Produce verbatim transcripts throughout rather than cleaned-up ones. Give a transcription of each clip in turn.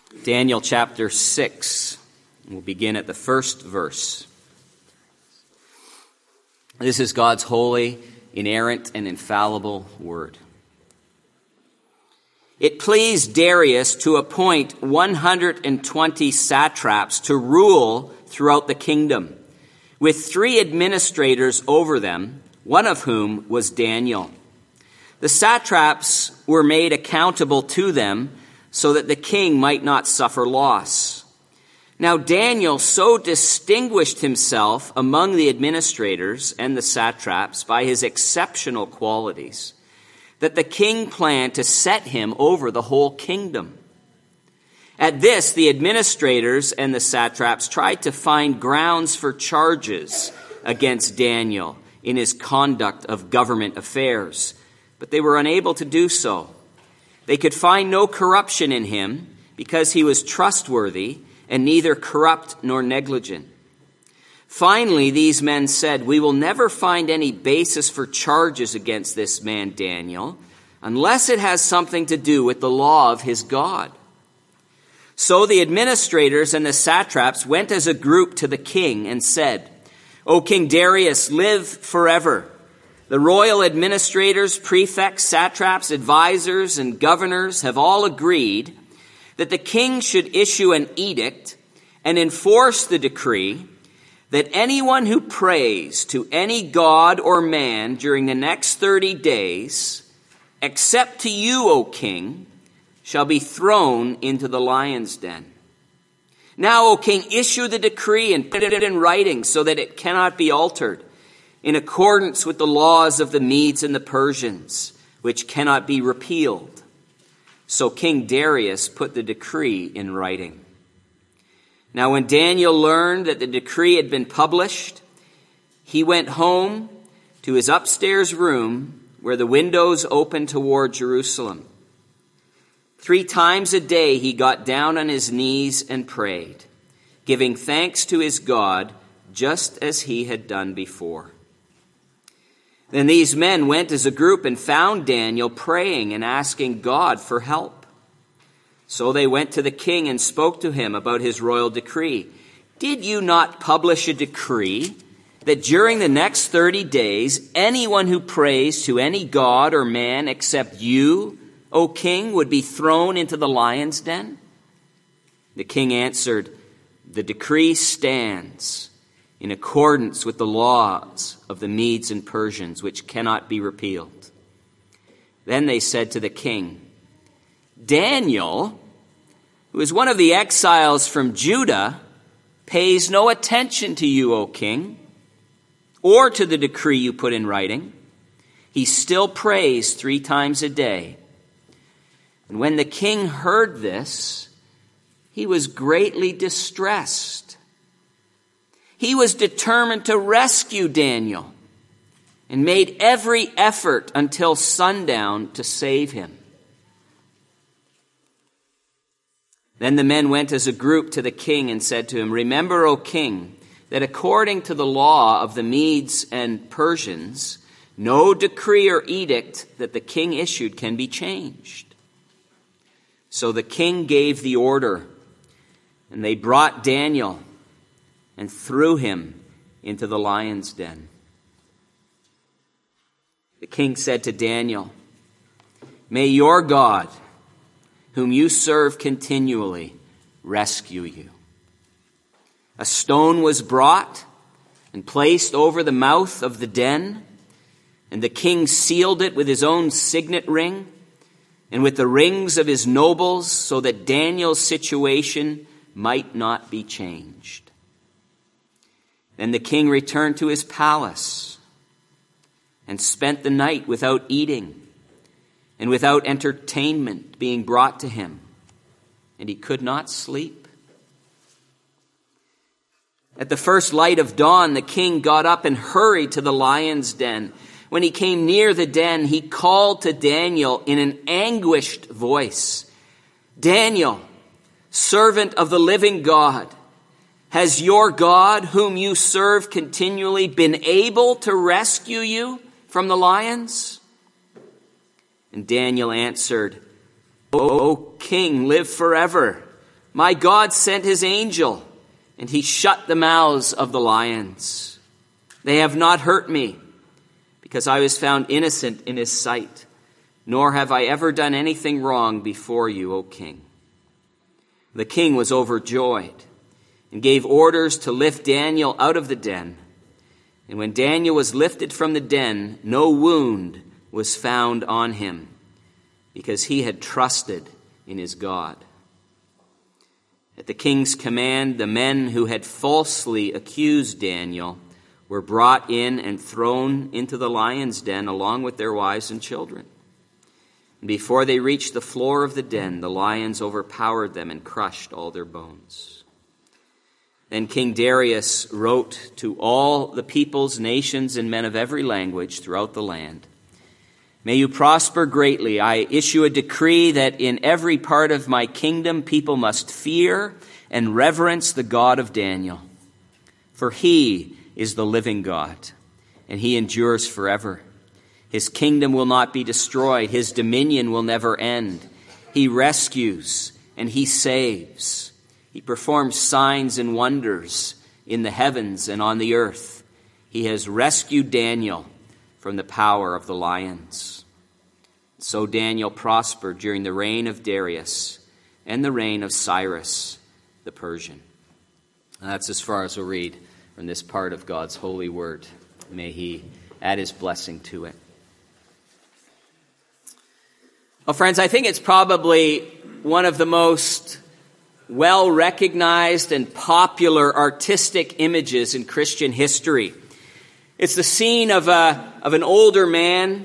Daniel chapter six. We'll begin at the first verse. This is God's holy, inerrant, and infallible word. It pleased Darius to appoint one hundred twenty satraps to rule throughout the kingdom, with three administrators over them, one of whom was Daniel. The satraps were made accountable to them so that the king might not suffer loss. Now Daniel so distinguished himself among the administrators and the satraps by his exceptional qualities that the king planned to set him over the whole kingdom. At this, the administrators and the satraps tried to find grounds for charges against Daniel in his conduct of government affairs, but they were unable to do so. They could find no corruption in him because he was trustworthy and neither corrupt nor negligent. Finally, these men said, "We will never find any basis for charges against this man Daniel unless it has something to do with the law of his God." So the administrators and the satraps went as a group to the king and said, "O King Darius, live forever. The royal administrators, prefects, satraps, advisors, and governors have all agreed that the king should issue an edict and enforce the decree that anyone who prays to any god or man during the next thirty days, except to you, O king, shall be thrown into the lion's den. Now, O king, issue the decree and put it in writing so that it cannot be altered, in accordance with the laws of the Medes and the Persians, which cannot be repealed." So King Darius put the decree in writing. Now when Daniel learned that the decree had been published, he went home to his upstairs room where the windows opened toward Jerusalem. Three times a day he got down on his knees and prayed, giving thanks to his God just as he had done before. Then these men went as a group and found Daniel praying and asking God for help. So they went to the king and spoke to him about his royal decree. "Did you not publish a decree that during the next thirty days, anyone who prays to any god or man except you, O king, would be thrown into the lion's den?" The king answered, "The decree stands in accordance with the laws of the Medes and Persians, which cannot be repealed." Then they said to the king, "Daniel, who is one of the exiles from Judah, pays no attention to you, O king, or to the decree you put in writing. He still prays three times a day." And when the king heard this, he was greatly distressed. He was determined to rescue Daniel and made every effort until sundown to save him. Then the men went as a group to the king and said to him, "Remember, O king, that according to the law of the Medes and Persians, no decree or edict that the king issued can be changed." So the king gave the order, and they brought Daniel and threw him into the lion's den. The king said to Daniel, "May your God, whom you serve continually, rescue you." A stone was brought and placed over the mouth of the den, and the king sealed it with his own signet ring and with the rings of his nobles, so that Daniel's situation might not be changed. Then the king returned to his palace and spent the night without eating and without entertainment being brought to him, and he could not sleep. At the first light of dawn, the king got up and hurried to the lion's den. When he came near the den, he called to Daniel in an anguished voice, "Daniel, servant of the living God, has your God, whom you serve continually, been able to rescue you from the lions?" And Daniel answered, "O king, live forever. My God sent his angel, and he shut the mouths of the lions. They have not hurt me, because I was found innocent in his sight, nor have I ever done anything wrong before you, O king." The king was overjoyed and gave orders to lift Daniel out of the den. And when Daniel was lifted from the den, no wound was found on him, because he had trusted in his God. At the king's command, the men who had falsely accused Daniel were brought in and thrown into the lion's den along with their wives and children. And before they reached the floor of the den, the lions overpowered them and crushed all their bones. Then King Darius wrote to all the peoples, nations, and men of every language throughout the land, "May you prosper greatly. I issue a decree that in every part of my kingdom people must fear and reverence the God of Daniel. For he is the living God, and he endures forever. His kingdom will not be destroyed. His dominion will never end. He rescues and he saves. He performs signs and wonders in the heavens and on the earth. He has rescued Daniel from the power of the lions." So Daniel prospered during the reign of Darius and the reign of Cyrus the Persian. And that's as far as we'll read from this part of God's holy word. May he add his blessing to it. Well, friends, I think it's probably one of the most well-recognized and popular artistic images in Christian history. It's the scene of a of an older man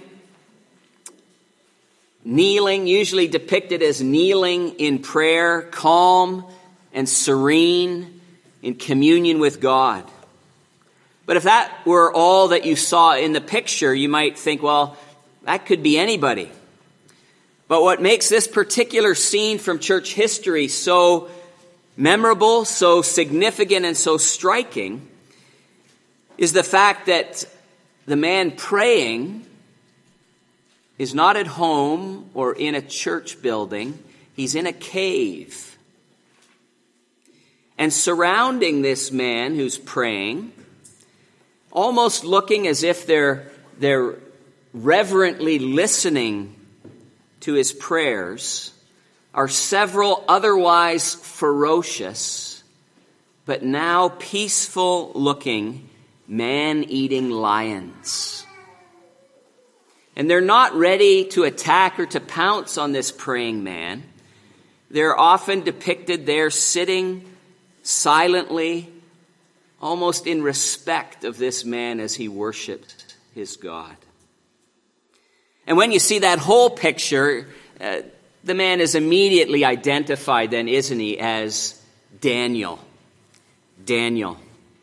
kneeling, usually depicted as kneeling in prayer, calm and serene in communion with God. But if that were all that you saw in the picture, you might think, well, that could be anybody. But what makes this particular scene from church history so memorable, so significant, and so striking is the fact that the man praying is not at home or in a church building. He's in a cave. And surrounding this man who's praying, almost looking as if they're, they're reverently listening to his prayers, are several otherwise ferocious, but now peaceful-looking, man-eating lions. And they're not ready to attack or to pounce on this praying man. They're often depicted there sitting silently, almost in respect of this man as he worshiped his God. And when you see that whole picture, uh, the man is immediately identified then, isn't he, as Daniel. Daniel.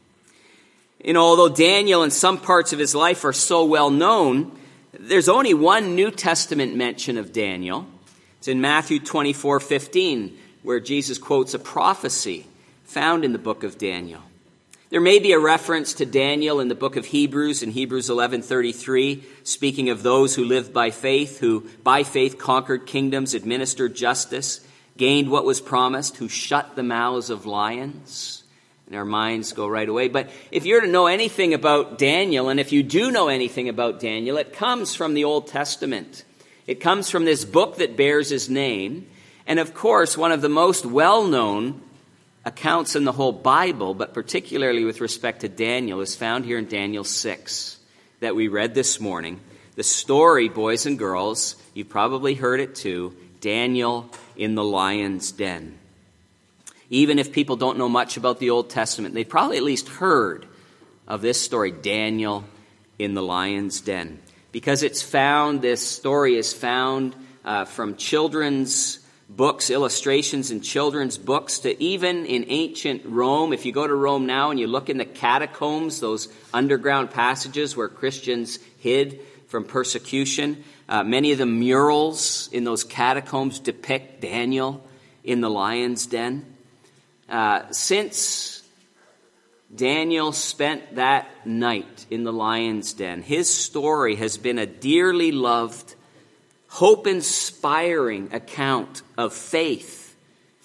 You know, although Daniel and some parts of his life are so well known, there's only one New Testament mention of Daniel. It's in Matthew twenty-four fifteen, where Jesus quotes a prophecy found in the book of Daniel. There may be a reference to Daniel in the book of Hebrews, in Hebrews eleven thirty-three, speaking of those who lived by faith, who by faith conquered kingdoms, administered justice, gained what was promised, who shut the mouths of lions. And our minds go right away. But if you're to know anything about Daniel, and if you do know anything about Daniel, it comes from the Old Testament. It comes from this book that bears his name. And of course, one of the most well-known accounts in the whole Bible, but particularly with respect to Daniel, is found here in Daniel six that we read this morning. The story, boys and girls, you've probably heard it too, Daniel in the lion's den. Even if people don't know much about the Old Testament, they've probably at least heard of this story, Daniel in the lion's den. Because it's found, this story is found uh, from children's books, illustrations in children's books, to even in ancient Rome. If you go to Rome now and you look in the catacombs, those underground passages where Christians hid from persecution, uh, many of the murals in those catacombs depict Daniel in the lion's den. Uh, since Daniel spent that night in the lion's den, his story has been a dearly loved, hope-inspiring account of faith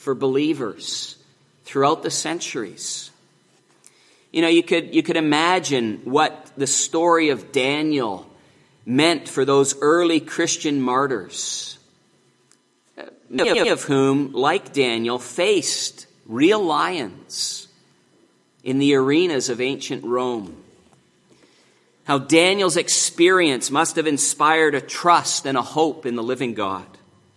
for believers throughout the centuries. You know, you could, you could imagine what the story of Daniel meant for those early Christian martyrs, many of whom, like Daniel, faced real lions in the arenas of ancient Rome. How Daniel's experience must have inspired a trust and a hope in the living God.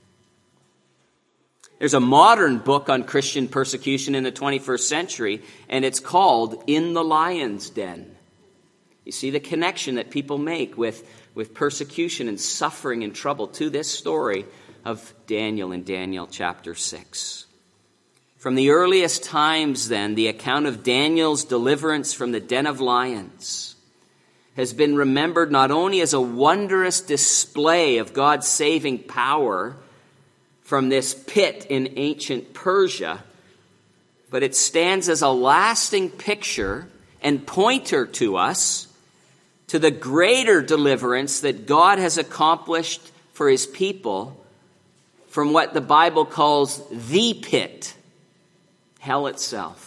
There's a modern book on Christian persecution in the twenty-first century, and it's called In the Lion's Den. You see the connection that people make with, with persecution and suffering and trouble to this story of Daniel in Daniel chapter six. From the earliest times, then, the account of Daniel's deliverance from the den of lions has been remembered not only as a wondrous display of God's saving power from this pit in ancient Persia, but it stands as a lasting picture and pointer to us to the greater deliverance that God has accomplished for his people from what the Bible calls the pit, hell itself.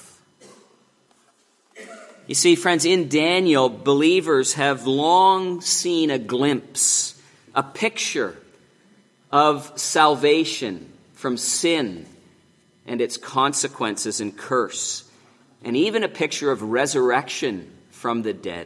You see, friends, in Daniel, believers have long seen a glimpse, a picture of salvation from sin and its consequences and curse, and even a picture of resurrection from the dead.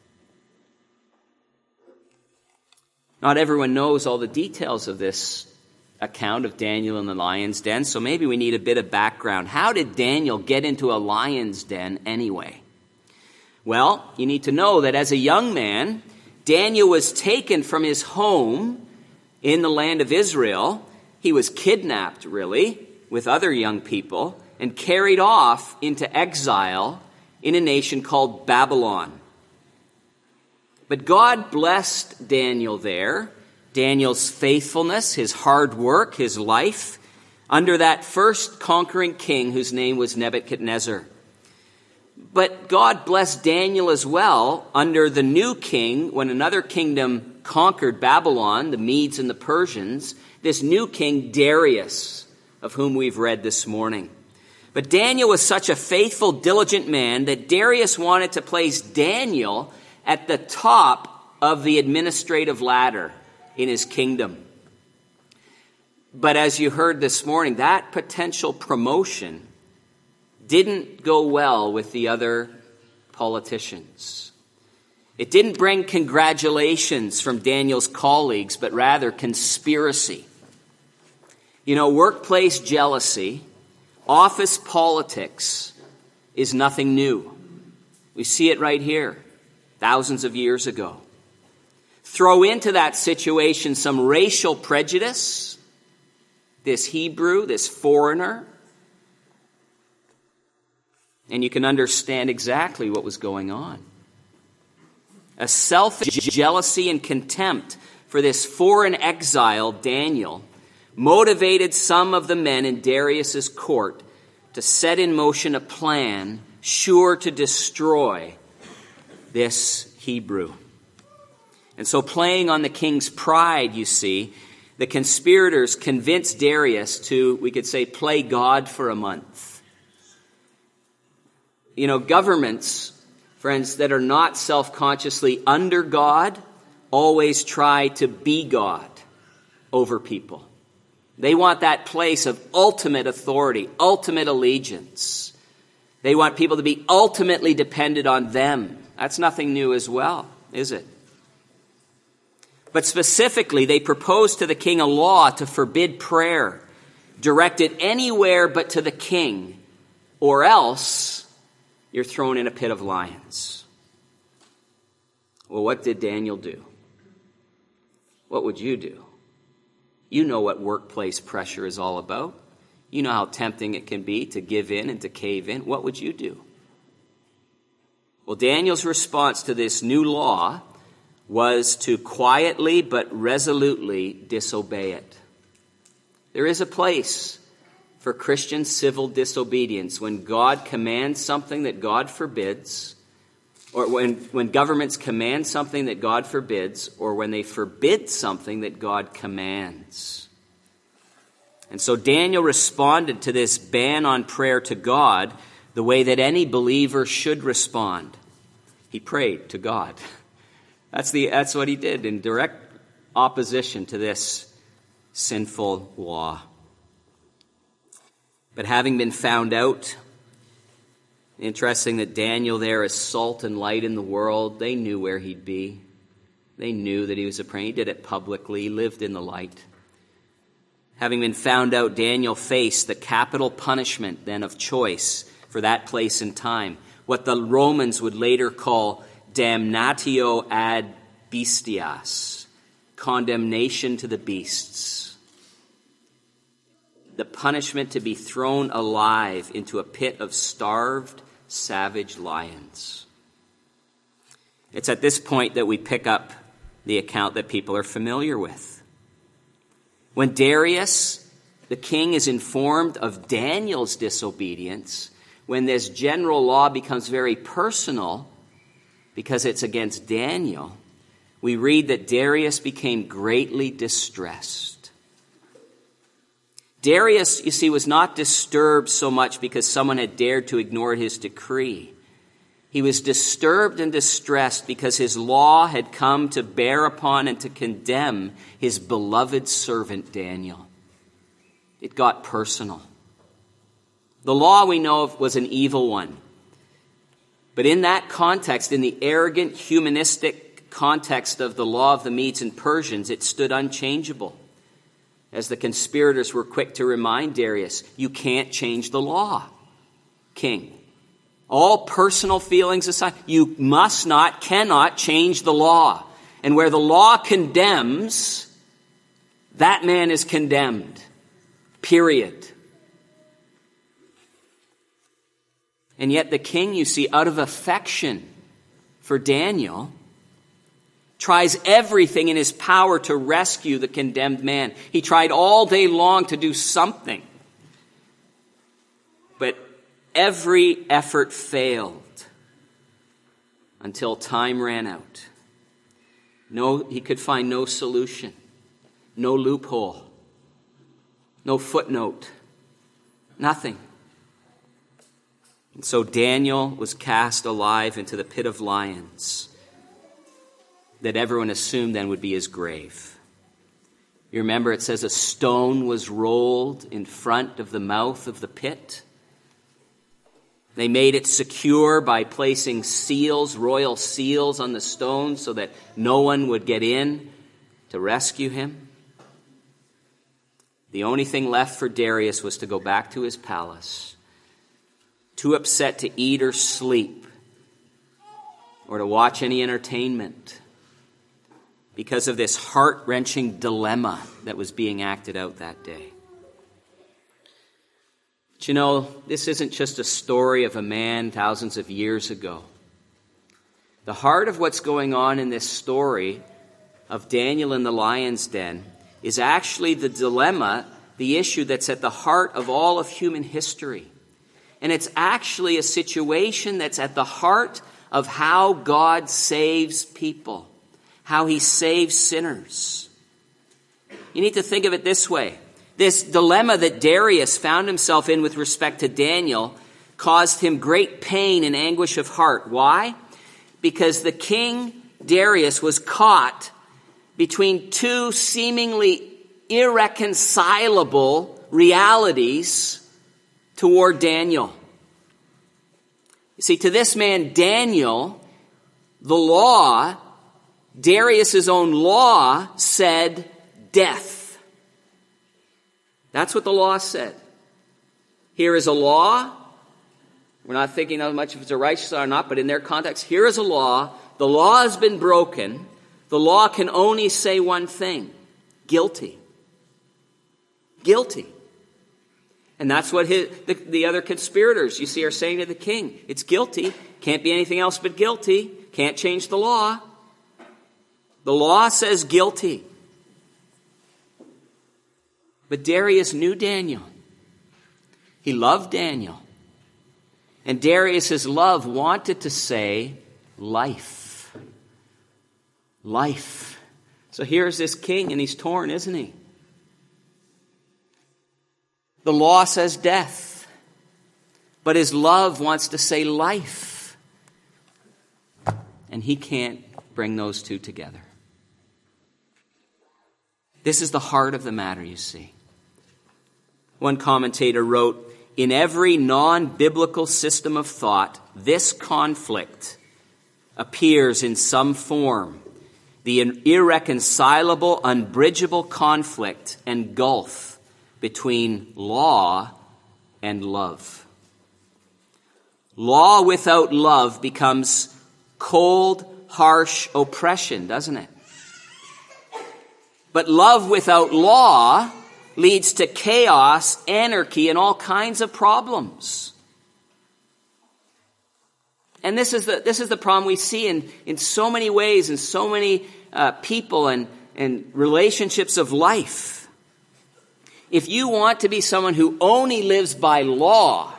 Not everyone knows all the details of this account of Daniel in the lion's den, so maybe we need a bit of background. How did Daniel get into a lion's den anyway? Well, you need to know that as a young man, Daniel was taken from his home in the land of Israel. He was kidnapped, really, with other young people, and carried off into exile in a nation called Babylon. But God blessed Daniel there, Daniel's faithfulness, his hard work, his life, under that first conquering king whose name was Nebuchadnezzar. But God blessed Daniel as well under the new king when another kingdom conquered Babylon, the Medes and the Persians, this new king Darius, of whom we've read this morning. But Daniel was such a faithful, diligent man that Darius wanted to place Daniel at the top of the administrative ladder in his kingdom. But as you heard this morning, that potential promotion didn't go well with the other politicians. It didn't bring congratulations from Daniel's colleagues, but rather conspiracy. You know, workplace jealousy, office politics is nothing new. We see it right here, thousands of years ago. Throw into that situation some racial prejudice, this Hebrew, this foreigner, and you can understand exactly what was going on. A selfish jealousy and contempt for this foreign exile, Daniel, motivated some of the men in Darius's court to set in motion a plan sure to destroy this Hebrew. And so, playing on the king's pride, you see, the conspirators convinced Darius to, we could say, play God for a month. You know, governments, friends, that are not self-consciously under God always try to be God over people. They want that place of ultimate authority, ultimate allegiance. They want people to be ultimately dependent on them. That's nothing new as well, is it? But specifically, they proposed to the king a law to forbid prayer directed anywhere but to the king, or else you're thrown in a pit of lions. Well, what did Daniel do? What would you do? You know what workplace pressure is all about. You know how tempting it can be to give in and to cave in. What would you do? Well, Daniel's response to this new law was to quietly but resolutely disobey it. There is a place for Christian civil disobedience when God commands something that God forbids, or when, when governments command something that God forbids, or when they forbid something that God commands. And so Daniel responded to this ban on prayer to God the way that any believer should respond. He prayed to God. That's the that's what he did, in direct opposition to this sinful law. But having been found out, interesting that Daniel there is salt and light in the world. They knew where he'd be. They knew that he was a prayer. He did it publicly. He lived in the light. Having been found out, Daniel faced the capital punishment then of choice for that place and time, what the Romans would later call damnatio ad bestias, condemnation to the beasts. The punishment to be thrown alive into a pit of starved, savage lions. It's at this point that we pick up the account that people are familiar with. When Darius, the king, is informed of Daniel's disobedience, when this general law becomes very personal because it's against Daniel, we read that Darius became greatly distressed. Darius, you see, was not disturbed so much because someone had dared to ignore his decree. He was disturbed and distressed because his law had come to bear upon and to condemn his beloved servant Daniel. It got personal. The law, we know of, was an evil one. But in that context, in the arrogant, humanistic context of the law of the Medes and Persians, it stood unchangeable. As the conspirators were quick to remind Darius, you can't change the law, king. All personal feelings aside, you must not, cannot change the law. And where the law condemns, that man is condemned. Period. And yet the king, you see, out of affection for Daniel, tries everything in his power to rescue the condemned man. He tried all day long to do something. But every effort failed until time ran out. No, he could find no solution, no loophole, no footnote, nothing. And so Daniel was cast alive into the pit of lions that everyone assumed then would be his grave. You remember it says a stone was rolled in front of the mouth of the pit. They made it secure by placing seals, royal seals on the stone so that no one would get in to rescue him. The only thing left for Darius was to go back to his palace, too upset to eat or sleep or to watch any entertainment because of this heart-wrenching dilemma that was being acted out that day. But you know, this isn't just a story of a man thousands of years ago. The heart of what's going on in this story of Daniel in the lion's den is actually the dilemma, the issue that's at the heart of all of human history. And it's actually a situation that's at the heart of how God saves people, how he saves sinners. You need to think of it this way. This dilemma that Darius found himself in with respect to Daniel caused him great pain and anguish of heart. Why? Because the king, Darius, was caught between two seemingly irreconcilable realities toward Daniel. You see, to this man, Daniel, the law, Darius' own law, said death. That's what the law said. Here is a law. We're not thinking how much if it's a righteous law or not, but in their context, here is a law. The law has been broken. The law can only say one thing: guilty. Guilty. And that's what his, the, the other conspirators, you see, are saying to the king. It's guilty. Can't be anything else but guilty. Can't change the law. The law says guilty. But Darius knew Daniel. He loved Daniel. And Darius' love wanted to say life. Life. So here's this king, and he's torn, isn't he? The law says death, but his love wants to say life. And he can't bring those two together. This is the heart of the matter, you see. One commentator wrote, "In every non-biblical system of thought, this conflict appears in some form, the irreconcilable, unbridgeable conflict and gulf between law and love. Law without love becomes cold, harsh oppression, doesn't it? But love without law leads to chaos, anarchy, and all kinds of problems." And this is the this is the problem we see in, in so many ways, in so many uh, people and, and relationships of life. If you want to be someone who only lives by law,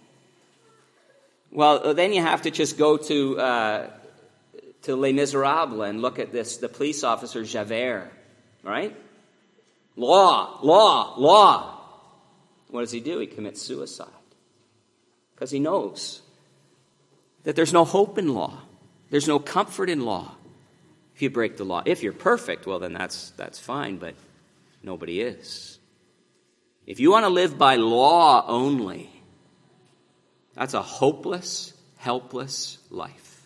well, then you have to just go to uh, to Les Miserables and look at this, the police officer Javert, right? Law, law, law. What does he do? He commits suicide. Because he knows that there's no hope in law. There's no comfort in law if you break the law. If you're perfect, well, then that's that's fine, but nobody is. If you want to live by law only, that's a hopeless, helpless life.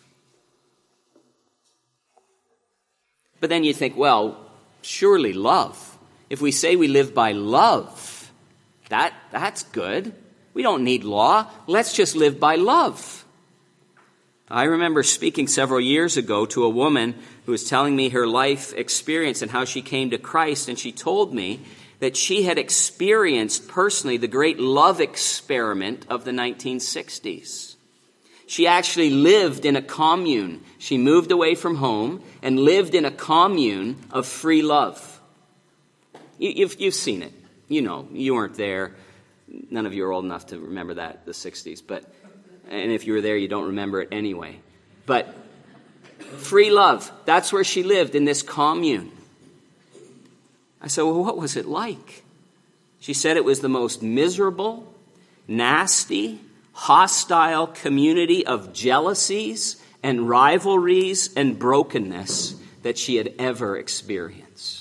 But then you think, well, surely love. If we say we live by love, that that's good. We don't need law. Let's just live by love. I remember speaking several years ago to a woman who was telling me her life experience and how she came to Christ, and she told me that she had experienced personally the great love experiment of the nineteen sixties. She actually lived in a commune. She moved away from home and lived in a commune of free love. You, you've, you've seen it. You know, you weren't there. None of you are old enough to remember that, the sixties. But, and if you were there, you don't remember it anyway. But free love, that's where she lived, in this commune. I said, well, what was it like? She said it was the most miserable, nasty, hostile community of jealousies and rivalries and brokenness that she had ever experienced.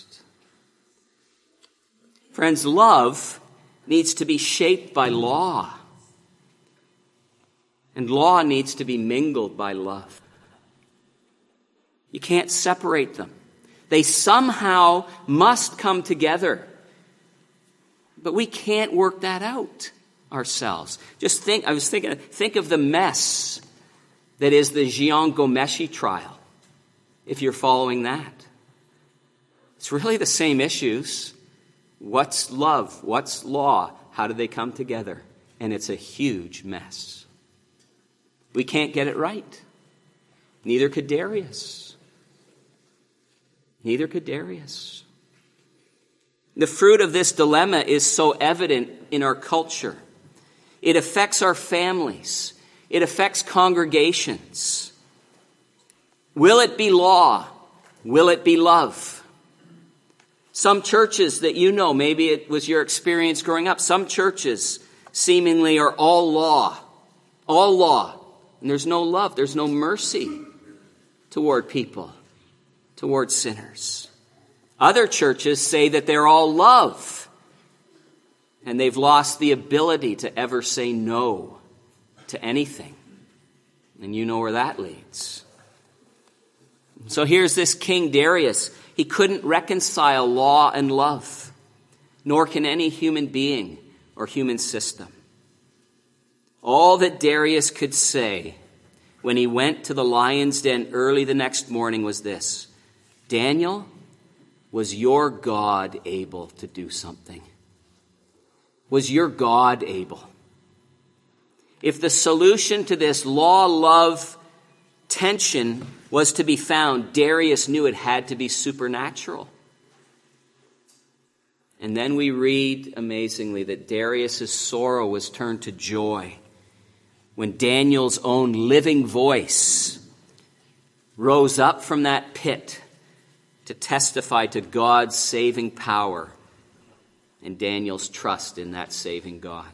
Friends, love needs to be shaped by law. And law needs to be mingled by love. You can't separate them. They somehow must come together. But we can't work that out ourselves. Just think, I was thinking, think of the mess that is the Jian Ghomeshi trial, if you're following that. It's really the same issues. What's love? What's law? How do they come together? And it's a huge mess. We can't get it right. Neither could Darius. Neither could Darius. The fruit of this dilemma is so evident in our culture. It affects our families. It affects congregations. Will it be law? Will it be love? Some churches that you know, maybe it was your experience growing up, some churches seemingly are all law. All law. And there's no love. There's no mercy toward people, toward sinners. Other churches say that they're all love. And they've lost the ability to ever say no to anything. And you know where that leads. So here's this King Darius. He couldn't reconcile law and love, nor can any human being or human system. All that Darius could say when he went to the lion's den early the next morning was this: Daniel, was your God able to do something? Was your God able? If the solution to this law-love tension was to be found, Darius knew it had to be supernatural. And then we read, amazingly, that Darius' sorrow was turned to joy when Daniel's own living voice rose up from that pit to testify to God's saving power and Daniel's trust in that saving God.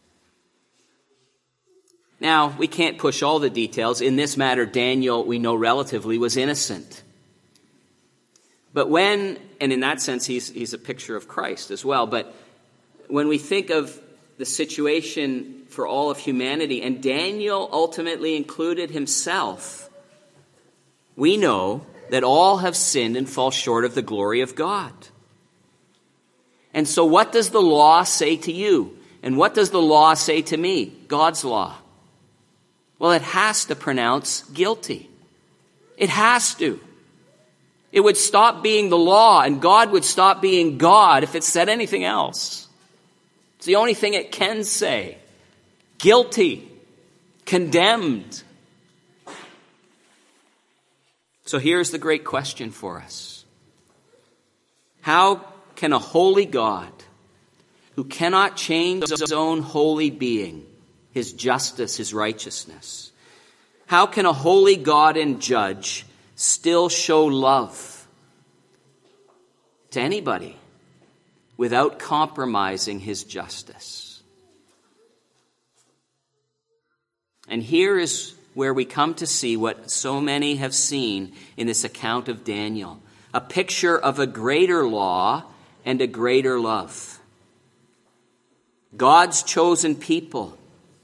Now, we can't push all the details. In this matter, Daniel, we know relatively, was innocent. But when, and in that sense, he's, he's a picture of Christ as well, but when we think of the situation for all of humanity, and Daniel ultimately included himself, we know that all have sinned and fall short of the glory of God. And so what does the law say to you? And what does the law say to me? God's law. Well, it has to pronounce guilty. It has to. It would stop being the law, and God would stop being God if it said anything else. It's the only thing it can say. Guilty. Condemned. So here's the great question for us. How can a holy God, who cannot change his own holy being, his justice, his righteousness, how can a holy God and judge still show love to anybody without compromising his justice? And here is where we come to see what so many have seen in this account of Daniel, a picture of a greater law and a greater love. God's chosen people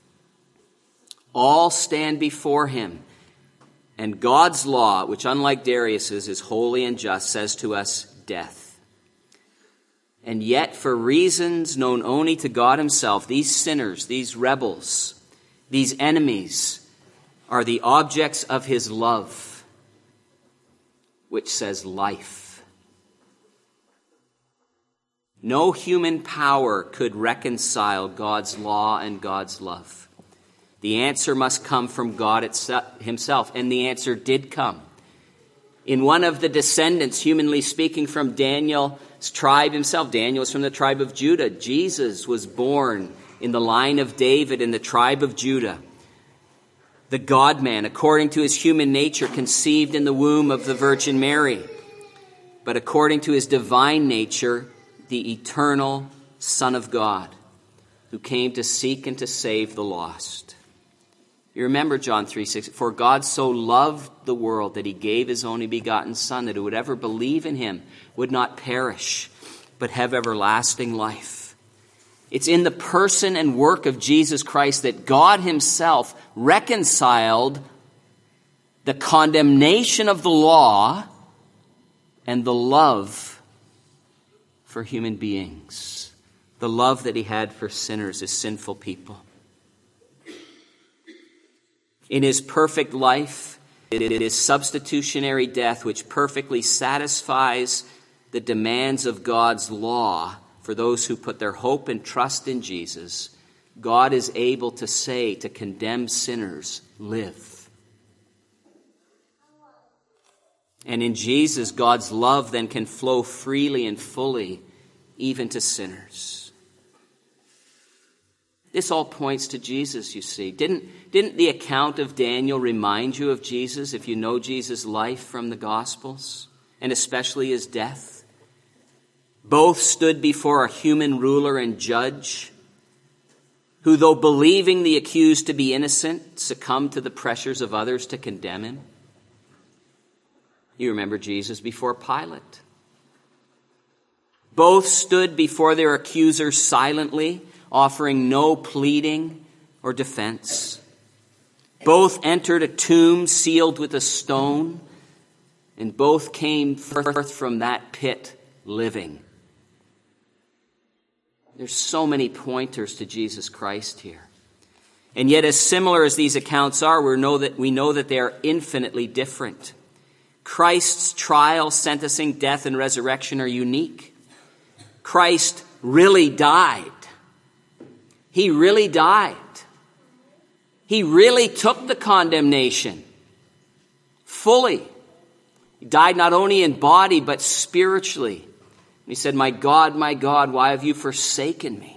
all stand before him, and God's law, which unlike Darius's is holy and just, says to us death. And yet, for reasons known only to God himself, these sinners, these rebels, these enemies are the objects of his love, which says life. No human power could reconcile God's law and God's love. The answer must come from God himself, and the answer did come. In one of the descendants, humanly speaking, from Daniel's tribe himself, Daniel was from the tribe of Judah. Jesus was born in the line of David in the tribe of Judah. The God-man, according to his human nature, conceived in the womb of the Virgin Mary, but according to his divine nature, the eternal Son of God, who came to seek and to save the lost. You remember John three six, for God so loved the world that he gave his only begotten Son, that whoever believe in him would not perish, but have everlasting life. It's in the person and work of Jesus Christ that God himself reconciled the condemnation of the law and the love for human beings, the love that he had for sinners as sinful people. In his perfect life, it is substitutionary death which perfectly satisfies the demands of God's law for those who put their hope and trust in Jesus. God is able to say to condemned sinners, live. And in Jesus, God's love then can flow freely and fully even to sinners. This all points to Jesus, you see. Didn't, didn't the account of Daniel remind you of Jesus if you know Jesus' life from the Gospels, and especially his death? Both stood before a human ruler and judge who, though believing the accused to be innocent, succumbed to the pressures of others to condemn him. You remember Jesus before Pilate. Both stood before their accusers silently, offering no pleading or defense. Both entered a tomb sealed with a stone, and both came forth from that pit living. There's so many pointers to Jesus Christ here. And yet, as similar as these accounts are, we know that, we know that they are infinitely different. Christ's trial, sentencing, death, and resurrection are unique. Christ really died. He really died. He really took the condemnation fully. He died not only in body, but spiritually. He said, my God, my God, why have you forsaken me?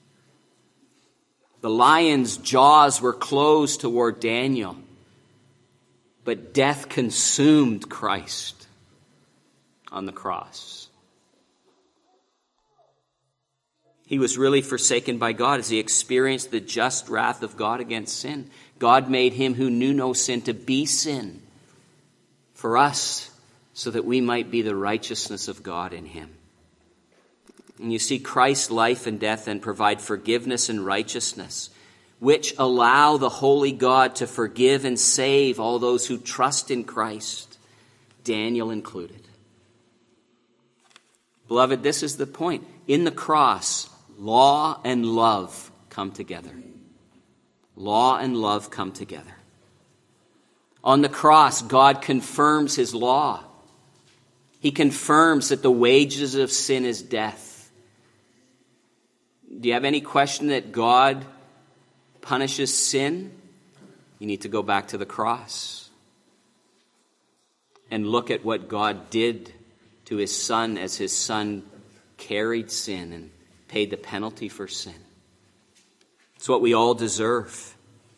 The lion's jaws were closed toward Daniel, but death consumed Christ on the cross. He was really forsaken by God as he experienced the just wrath of God against sin. God made him who knew no sin to be sin for us, so that we might be the righteousness of God in him. And you see, Christ's life and death then provide forgiveness and righteousness, which allow the holy God to forgive and save all those who trust in Christ, Daniel included. Beloved, this is the point. In the cross, law and love come together. Law and love come together. On the cross, God confirms his law. He confirms that the wages of sin is death. Do you have any question that God punishes sin? You need to go back to the cross and look at what God did to his Son as his Son carried sin and paid the penalty for sin. It's what we all deserve.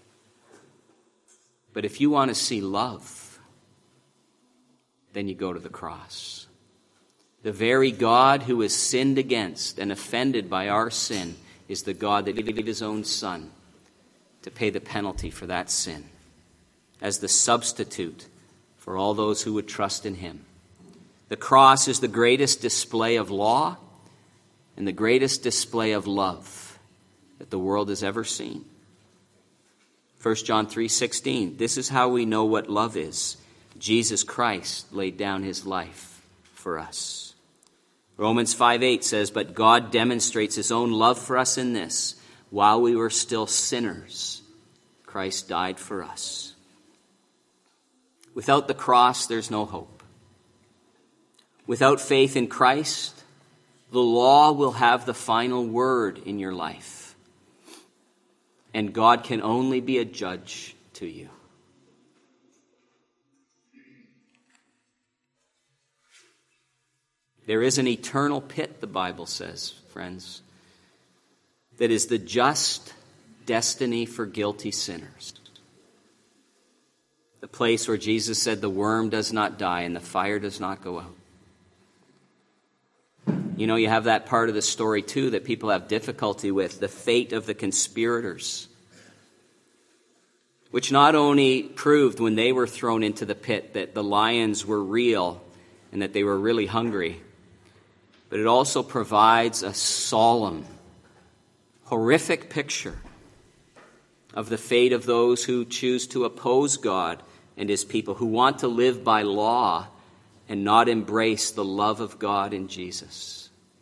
But if you want to see love, then you go to the cross. The very God who is sinned against and offended by our sin is the God that gave his own Son to pay the penalty for that sin as the substitute for all those who would trust in him. The cross is the greatest display of law and the greatest display of love that the world has ever seen. First John three sixteen, this is how we know what love is. Jesus Christ laid down his life for us. Romans five eight says, but God demonstrates his own love for us in this: while we were still sinners, Christ died for us. Without the cross, there's no hope. Without faith in Christ, the law will have the final word in your life. And God can only be a judge to you. There is an eternal pit, the Bible says, friends, that is the just destiny for guilty sinners. The place where Jesus said the worm does not die and the fire does not go out. You know, you have that part of the story, too, that people have difficulty with, the fate of the conspirators, which not only proved when they were thrown into the pit that the lions were real and that they were really hungry, but it also provides a solemn, horrific picture of the fate of those who choose to oppose God and his people, who want to live by law and not embrace the love of God in Jesus.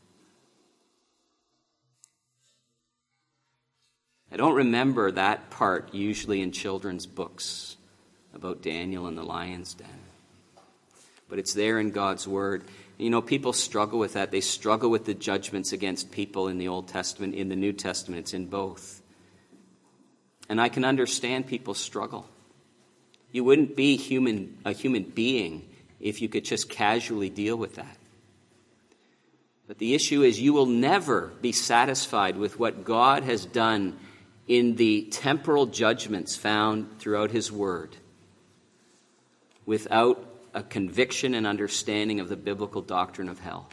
I don't remember that part usually in children's books about Daniel and the lion's den. But it's there in God's word. You know, people struggle with that. They struggle with the judgments against people in the Old Testament. In the New Testament, it's in both. And I can understand people struggle. You wouldn't be human, a human being if you could just casually deal with that. But the issue is, you will never be satisfied with what God has done in the temporal judgments found throughout his word without a conviction and understanding of the biblical doctrine of hell.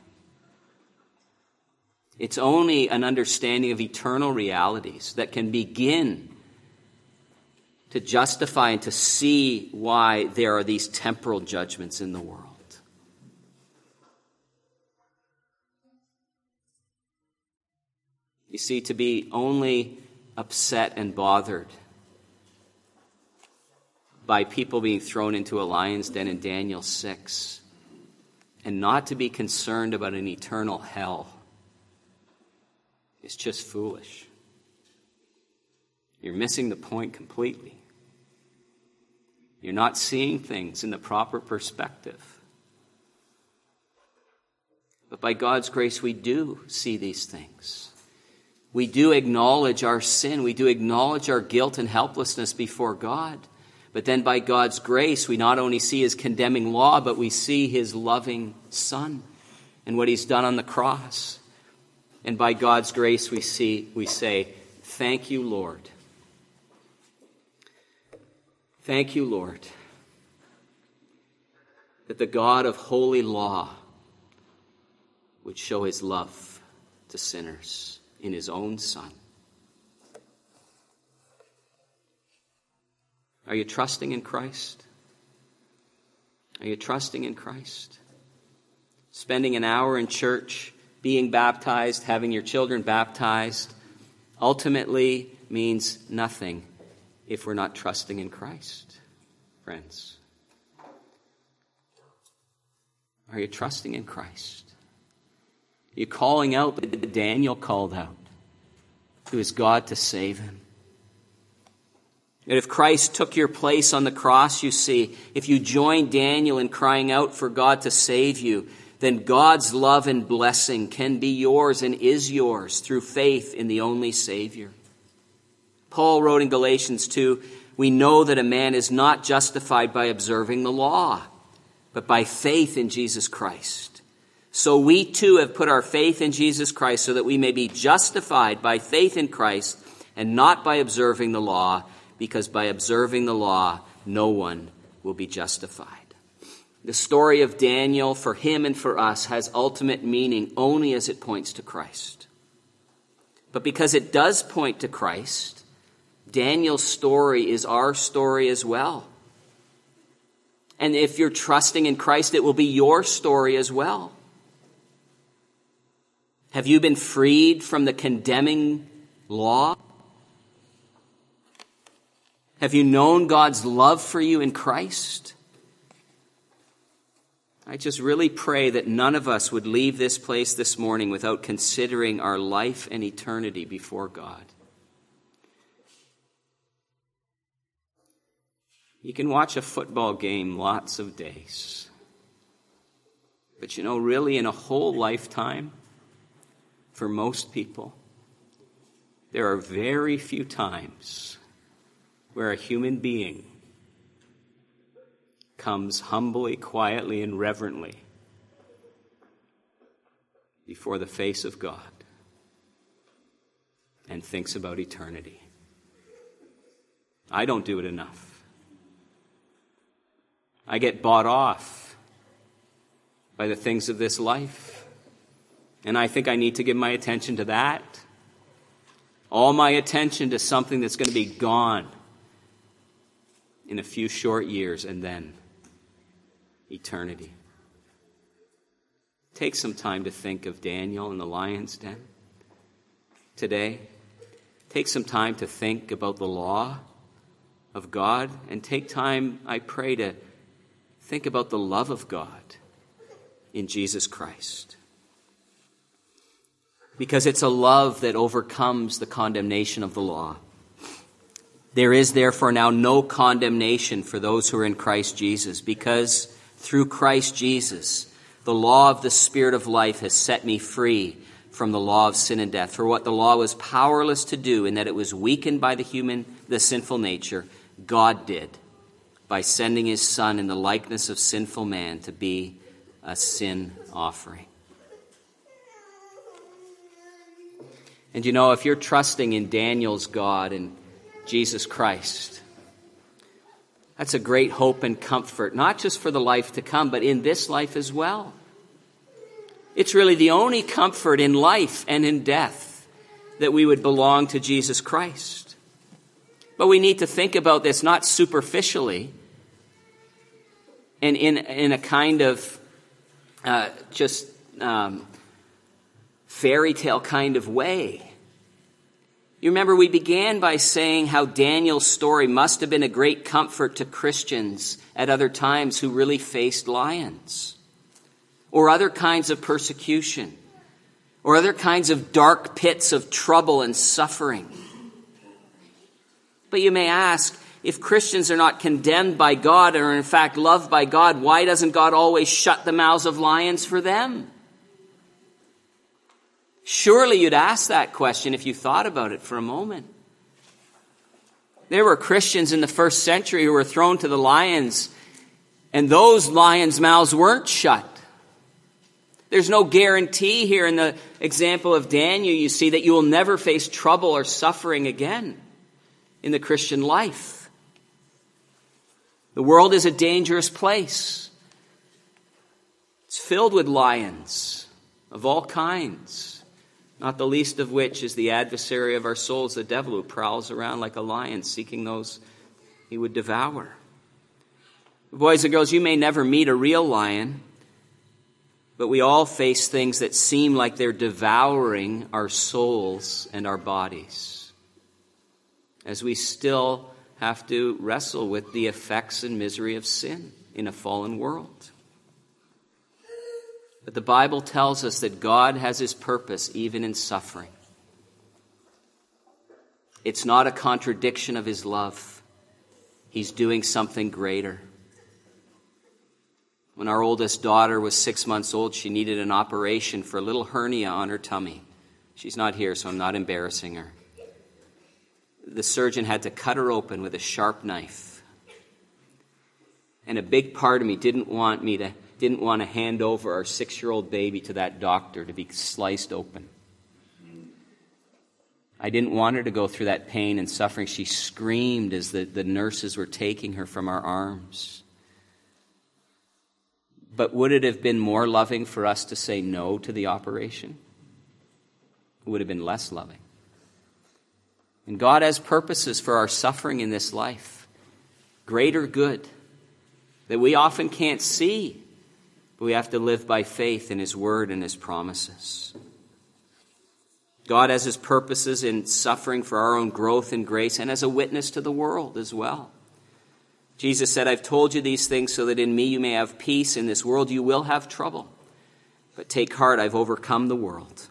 It's only an understanding of eternal realities that can begin to justify and to see why there are these temporal judgments in the world. You see, to be only upset and bothered by people being thrown into a lion's den in Daniel six, and not to be concerned about an eternal hell, is just foolish. You're missing the point completely. You're not seeing things in the proper perspective. But by God's grace, we do see these things. We do acknowledge our sin. We do acknowledge our guilt and helplessness before God. But then by God's grace, we not only see his condemning law, but we see his loving Son and what he's done on the cross. And by God's grace, we see, we say, thank you, Lord. Thank you, Lord, that the God of holy law would show his love to sinners in his own Son. Are you trusting in Christ? Are you trusting in Christ? Spending an hour in church, being baptized, having your children baptized, ultimately means nothing if we're not trusting in Christ, friends. Are you trusting in Christ? Are you calling out that Daniel called out to his God to save him? And if Christ took your place on the cross, you see, if you join Daniel in crying out for God to save you, then God's love and blessing can be yours and is yours through faith in the only Savior. Paul wrote in Galatians two, we know that a man is not justified by observing the law, but by faith in Jesus Christ. So we too have put our faith in Jesus Christ so that we may be justified by faith in Christ and not by observing the law, because by observing the law, no one will be justified. The story of Daniel for him and for us has ultimate meaning only as it points to Christ. But because it does point to Christ, Daniel's story is our story as well. And if you're trusting in Christ, it will be your story as well. Have you been freed from the condemning law? Have you known God's love for you in Christ? I just really pray that none of us would leave this place this morning without considering our life and eternity before God. You can watch a football game lots of days. But you know, really in a whole lifetime, for most people, there are very few times where a human being comes humbly, quietly, and reverently before the face of God and thinks about eternity. I don't do it enough. I get bought off by the things of this life, and I think I need to give my attention to that. All my attention to something that's going to be gone in a few short years, and then eternity. Take some time to think of Daniel in the lion's den today. Take some time to think about the law of God, and take time, I pray, to think about the love of God in Jesus Christ. Because it's a love that overcomes the condemnation of the law. There is therefore now no condemnation for those who are in Christ Jesus, because through Christ Jesus, the law of the Spirit of life has set me free from the law of sin and death. For what the law was powerless to do, in that it was weakened by the human, the sinful nature, God did by sending his Son in the likeness of sinful man to be a sin offering. And you know, if you're trusting in Daniel's God and Jesus Christ, that's a great hope and comfort, not just for the life to come, but in this life as well. It's really the only comfort in life and in death that we would belong to Jesus Christ. But we need to think about this not superficially and in, in a kind of uh, just um, fairy tale kind of way. You remember we began by saying how Daniel's story must have been a great comfort to Christians at other times who really faced lions or other kinds of persecution or other kinds of dark pits of trouble and suffering. But you may ask, if Christians are not condemned by God or in fact loved by God, why doesn't God always shut the mouths of lions for them? Surely you'd ask that question if you thought about it for a moment. There were Christians in the first century who were thrown to the lions, and those lions' mouths weren't shut. There's no guarantee here in the example of Daniel, you see, that you will never face trouble or suffering again in the Christian life. The world is a dangerous place. It's filled with lions of all kinds. not the least of which is the adversary of our souls, the devil, who prowls around like a lion seeking those he would devour. Boys and girls, you may never meet a real lion, but we all face things that seem like they're devouring our souls and our bodies, as we still have to wrestle with the effects and misery of sin in a fallen world. But the Bible tells us that God has his purpose even in suffering. It's not a contradiction of his love. He's doing something greater. When our oldest daughter was six months old, she needed an operation for a little hernia on her tummy. She's not here, so I'm not embarrassing her. The surgeon had to cut her open with a sharp knife. And a big part of me didn't want me to didn't want to hand over our six-year-old baby to that doctor to be sliced open. I didn't want her to go through that pain and suffering. She screamed as the, the nurses were taking her from our arms. But would it have been more loving for us to say no to the operation? It would have been less loving. And God has purposes for our suffering in this life, greater good, that we often can't see, but we have to live by faith in his word and his promises. God has his purposes in suffering for our own growth and grace and as a witness to the world as well. Jesus said, I've told you these things so that in me you may have peace. In this world you will have trouble. But take heart, I've overcome the world.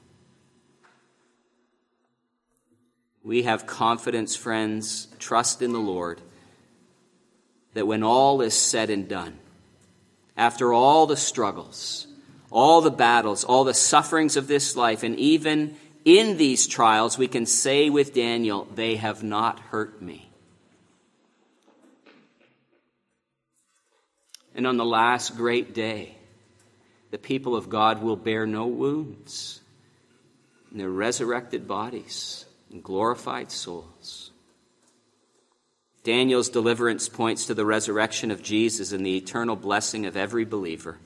We have confidence, friends, trust in the Lord, that when all is said and done, after all the struggles, all the battles, all the sufferings of this life, and even in these trials, we can say with Daniel, they have not hurt me. And on the last great day, the people of God will bear no wounds in their resurrected bodies and glorified souls. Daniel's deliverance points to the resurrection of Jesus and the eternal blessing of every believer.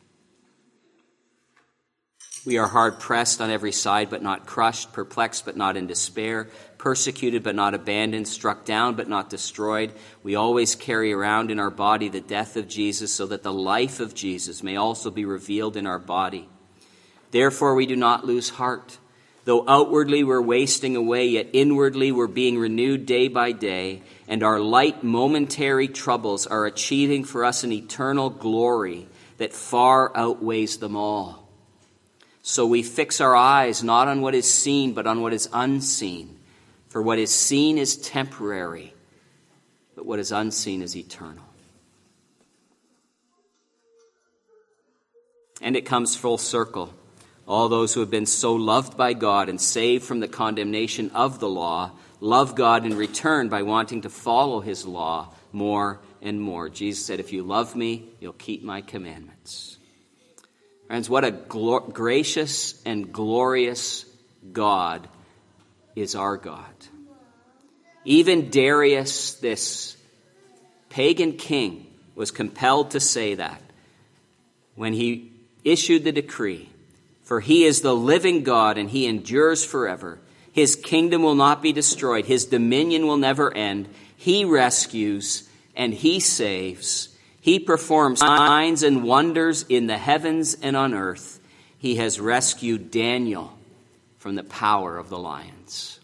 We are hard-pressed on every side, but not crushed, perplexed, but not in despair, persecuted, but not abandoned, struck down, but not destroyed. We always carry around in our body the death of Jesus, so that the life of Jesus may also be revealed in our body. Therefore, we do not lose heart. Though outwardly we're wasting away, yet inwardly we're being renewed day by day, and our light momentary troubles are achieving for us an eternal glory that far outweighs them all. So we fix our eyes not on what is seen, but on what is unseen. For what is seen is temporary, but what is unseen is eternal. And it comes full circle. All those who have been so loved by God and saved from the condemnation of the law love God in return by wanting to follow his law more and more. Jesus said, if you love me, you'll keep my commandments. Friends, what a glo- gracious and glorious God is our God. Even Darius, this pagan king, was compelled to say that when he issued the decree, for he is the living God and he endures forever. His kingdom will not be destroyed. His dominion will never end. He rescues and he saves. He performs signs and wonders in the heavens and on earth. He has rescued Daniel from the power of the lions.